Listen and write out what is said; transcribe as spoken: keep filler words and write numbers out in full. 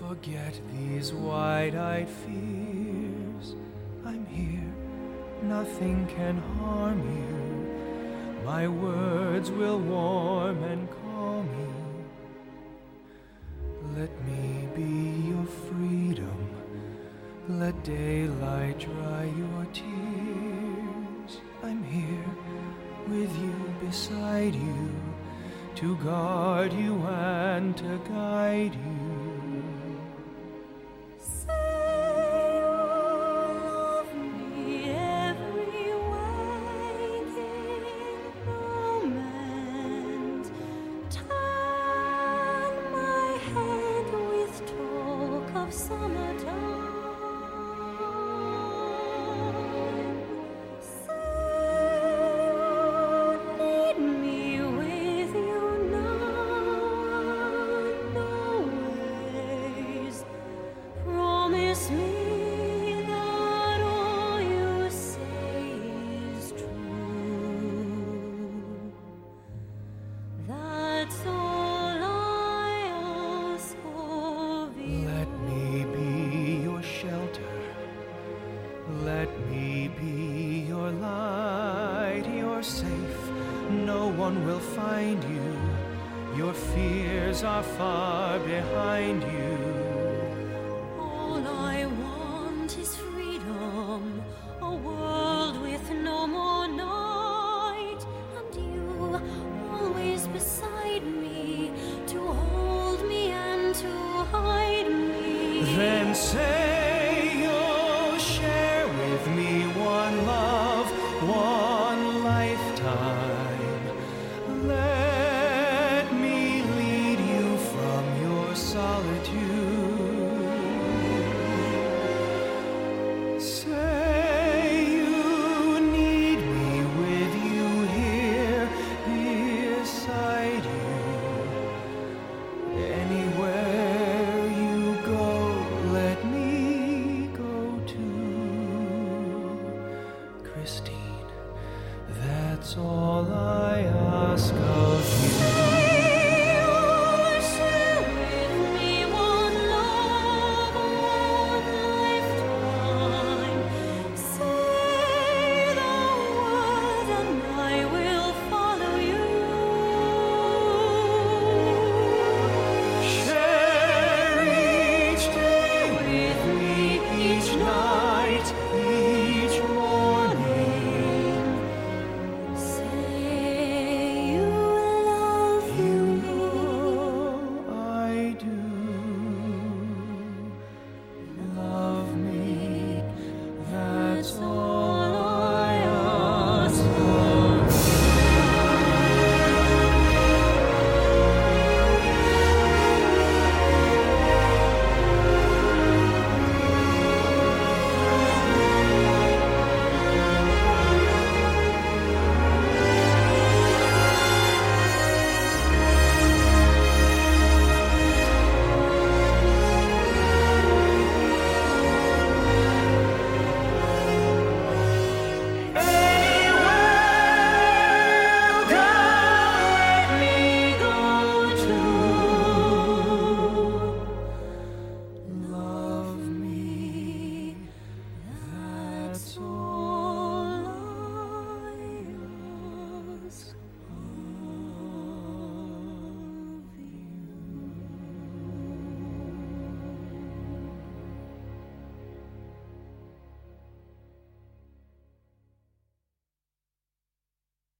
Forget these wide-eyed fears. I'm here, nothing can harm you. My words will warm and calm you. Let me be your freedom. Let daylight dry your tears. I'm here with you, beside you, to guard you and to guide you. Let me be your light. You're safe, no one will find you. Your fears are far behind you. All I want is freedom, a world with no more night, and you always beside me, to hold me and to hide me. Then say you'll share with me one love, one lifetime. Let me lead you from your solitude.